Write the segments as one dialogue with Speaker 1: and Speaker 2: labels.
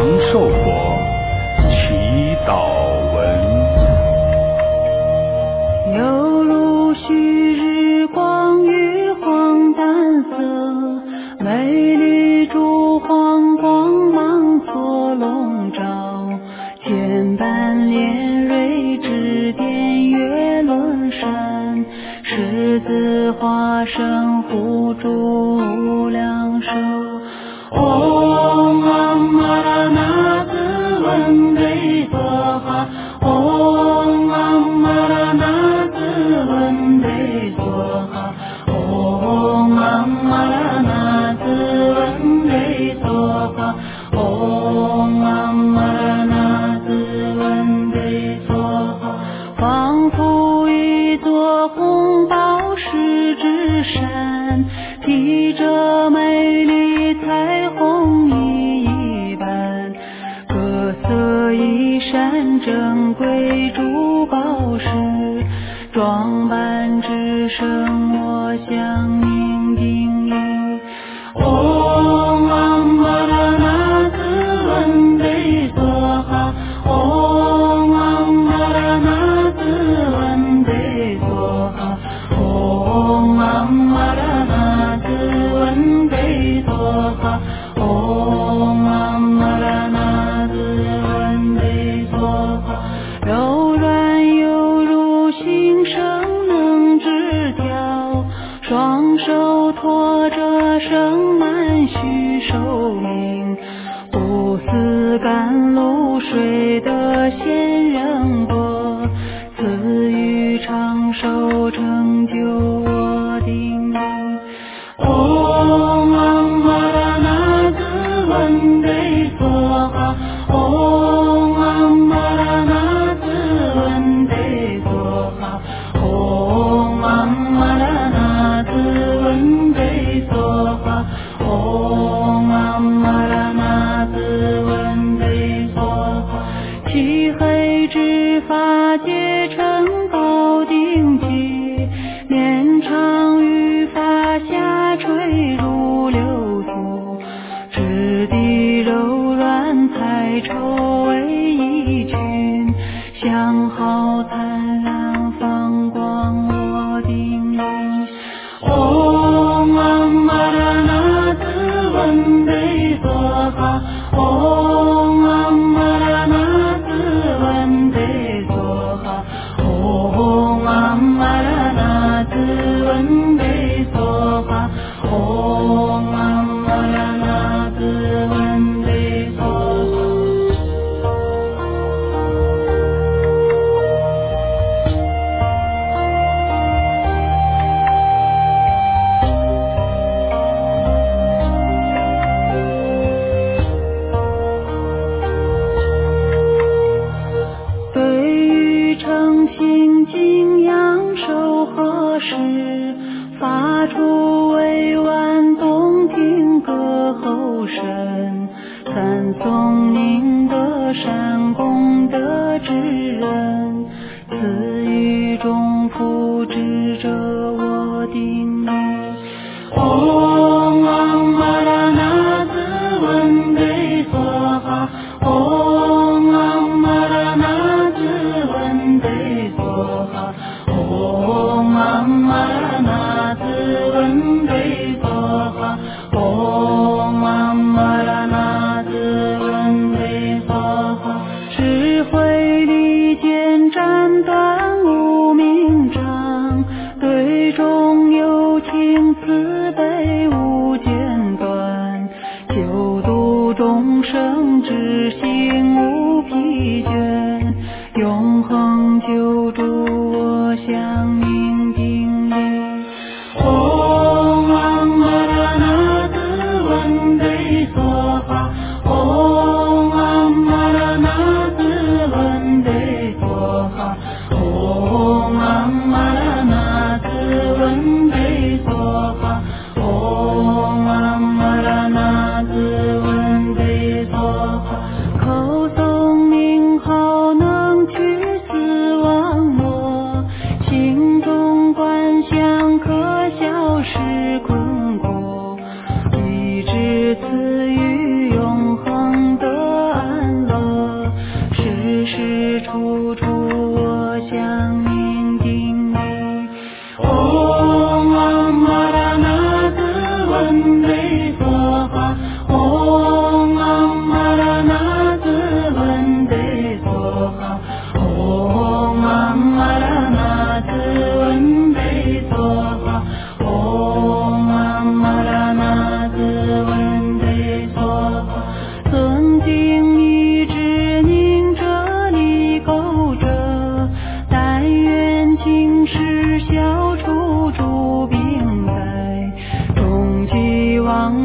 Speaker 1: 寿佛祈祷文。
Speaker 2: 犹如旭日光于黄淡色，美丽珠黄光芒所笼罩，千般莲蕊指点月轮山，狮子化身护住无量寿。Om Amaranath Vande Swaha Om Amaranath Vande Swaha Om Amaranath Vande Swaha Om Amaranath Vande Swaha 仿佛一座红宝石之山，披着美丽彩虹一般，各色衣衫珍贵珠宝石，装扮只剩我相应定义。Om Amaranath Vande Swaha Om Amaranath Vande Swaha Om Amaranath Vande Swaha Om Amaranath Vande Swaha 柔软犹如新生能枝条，双手托着盛满续寿命，不似甘露水的仙人果，赐予长寿成就我定力。Om Amaranath Vande Swaha Om Amaranath Vande Swaha Om Amaranath Vande Swaha Om Amaranath Vande Swaha 漆黑之发结成高定结，绵长于发下垂如流苏，质地柔软彩绸为一群，相好灿烂放光我定力。Om Amaranath Vande Swaha Om Amaranath Vande Swaha Om Amaranath Vande Swaha Om Amaranath Vande Swaha。对于诚心敬仰守何时，发出委婉动听歌喉声，赞颂您的善功德之人，赐予众福智者我定力。Om Amaranath Vande Swaha Om Amaranath Vande Swaha Om Amaranath Vande Swaha Om Amaranath Vande Swaha 智慧利剑斩断无明障，对众有情慈悲无间断，救度众生之心无疲倦，永恒救助我相应定力。Om Amaranath Vande Swaha Om Amaranath Vande Swaha Om Amaranath Vande Swaha Om Amaranath Vande Swaha 口诵名号能驱死亡魔，心中观想可消失困惑，一直赐予永恒的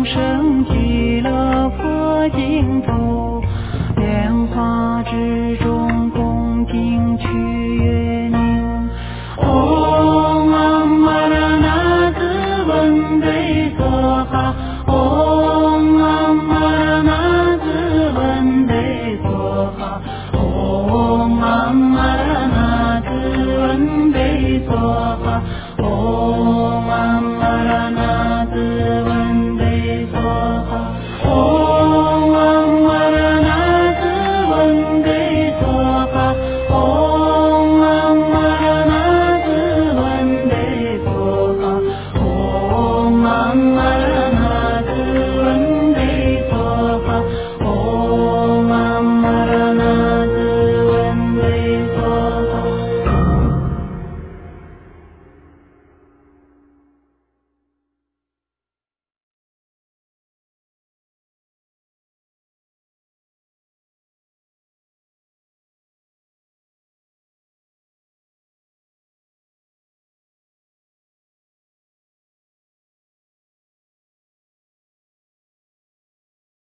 Speaker 2: 众生极乐佛净土，莲花之中恭敬曲月宁。唵阿嘛那那字文对梭哈。